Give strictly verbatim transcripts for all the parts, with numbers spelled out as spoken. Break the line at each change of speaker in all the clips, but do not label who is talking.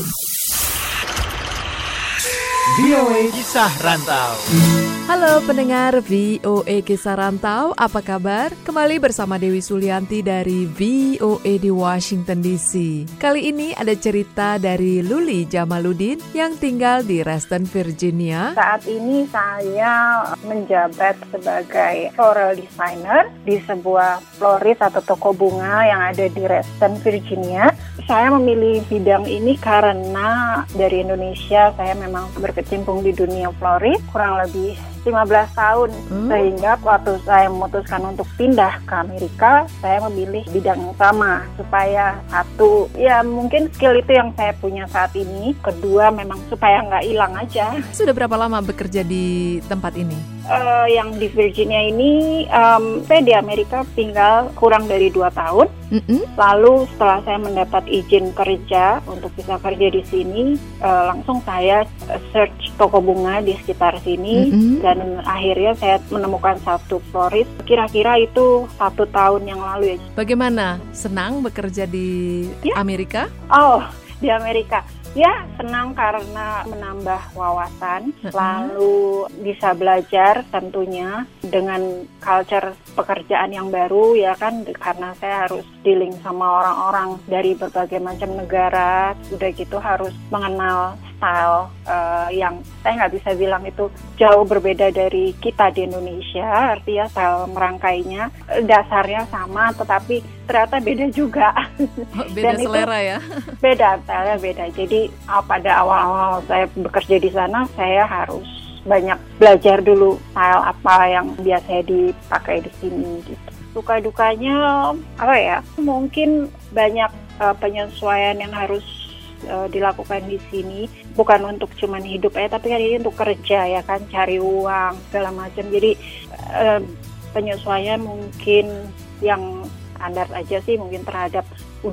V O A Kisah Rantau.
Halo pendengar V O A Kisah Rantau, apa kabar? Kembali bersama Dewi Sulianti dari V O A di Washington D C. Kali ini ada cerita dari Luli Jamaludin yang tinggal di Reston, Virginia.
Saat ini saya menjabat sebagai floral designer di sebuah florist atau toko bunga yang ada di Reston, Virginia. Saya memilih bidang ini karena dari Indonesia saya memang berkecimpung di dunia florist kurang lebih lima belas tahun, hmm. sehingga waktu saya memutuskan untuk pindah ke Amerika, saya memilih bidang yang sama supaya satu, ya mungkin skill itu yang saya punya saat ini, kedua memang supaya nggak hilang aja.
Sudah berapa lama bekerja di tempat ini?
Uh, yang di Virginia ini, um, saya di Amerika tinggal kurang dari dua tahun. Mm-hmm. Lalu setelah saya mendapat izin kerja untuk bisa kerja di sini, uh, langsung saya search toko bunga di sekitar sini. Mm-hmm. Dan akhirnya saya menemukan satu florist, kira-kira itu satu tahun yang lalu ya.
Bagaimana? Senang bekerja di ya? Amerika?
Oh, di Amerika. Ya, senang karena menambah wawasan, uh-huh. lalu bisa belajar tentunya dengan culture pekerjaan yang baru ya kan, karena saya harus dealing sama orang-orang dari berbagai macam negara, udah gitu harus mengenal style uh, yang saya nggak bisa bilang itu jauh berbeda dari kita di Indonesia, artinya style merangkainya dasarnya sama tetapi ternyata beda juga.
Oh, beda dan selera ya?
Beda, stylenya beda. Jadi uh, pada awal-awal saya bekerja di sana saya harus banyak belajar dulu style apa yang biasanya dipakai di sini gitu. Suka dukanya apa ya? Mungkin banyak uh, penyesuaian yang harus Uh, dilakukan di sini, bukan untuk cuman hidup ya, tapi kan ini untuk kerja ya kan, cari uang segala macam. Jadi uh, penyesuaian mungkin yang standar aja sih, mungkin terhadap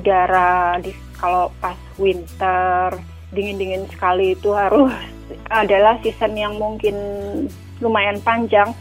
udara di kalau pas winter dingin-dingin sekali itu harus adalah season yang mungkin lumayan panjang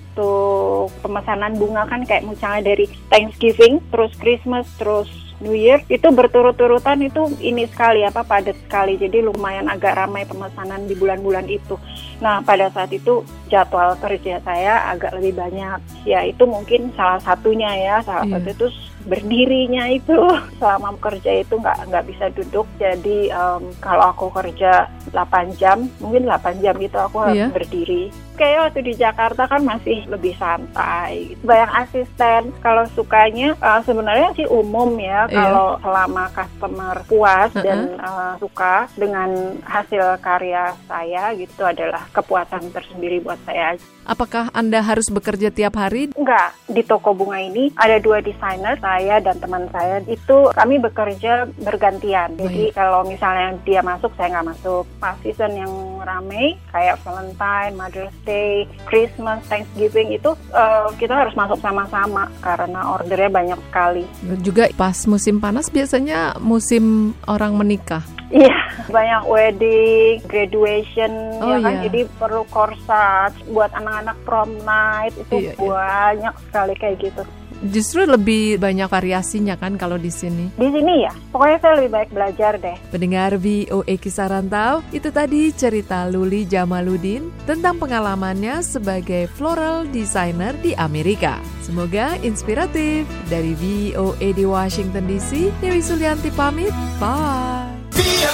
untuk pemesanan bunga kan, kayak misalnya dari Thanksgiving terus Christmas terus New Year itu berturut-turutan, itu ini sekali apa padat sekali, jadi lumayan agak ramai pemesanan di bulan-bulan itu. Nah pada saat itu jadwal kerja saya agak lebih banyak, ya itu mungkin salah satunya ya, salah yeah. satu itu berdirinya itu selama bekerja itu nggak nggak bisa duduk, jadi um, kalau aku kerja delapan jam, mungkin delapan jam itu aku harus yeah. berdiri. Kayak waktu di Jakarta kan masih lebih santai, banyak asisten. Kalau sukanya uh, sebenarnya sih umum ya, yeah. kalau selama customer puas uh-huh. dan uh, suka dengan hasil karya saya gitu adalah kepuasan tersendiri buat saya.
Apakah Anda harus bekerja tiap hari?
Enggak, di toko bunga ini ada dua desainer, saya dan teman saya, itu kami bekerja bergantian. Jadi oh, iya. kalau misalnya dia masuk, saya nggak masuk. Pas season yang ramai, kayak Valentine, Mother's Day, Christmas, Thanksgiving, itu uh, kita harus masuk sama-sama karena ordernya banyak sekali.
Juga pas musim panas biasanya musim orang menikah.
Iya, banyak wedding, graduation,
oh,
ya kan,
iya.
jadi perlu korsat buat anak-anak prom night, itu iya, banyak iya. sekali kayak gitu.
Justru lebih banyak variasinya kan kalau di sini.
Di sini ya, pokoknya saya lebih baik belajar deh.
Pendengar V O A Kisah Rantau, itu tadi cerita Luli Jamaludin tentang pengalamannya sebagai floral designer di Amerika. Semoga inspiratif. Dari V O A di Washington D C, Dewi Sulianti pamit. Bye.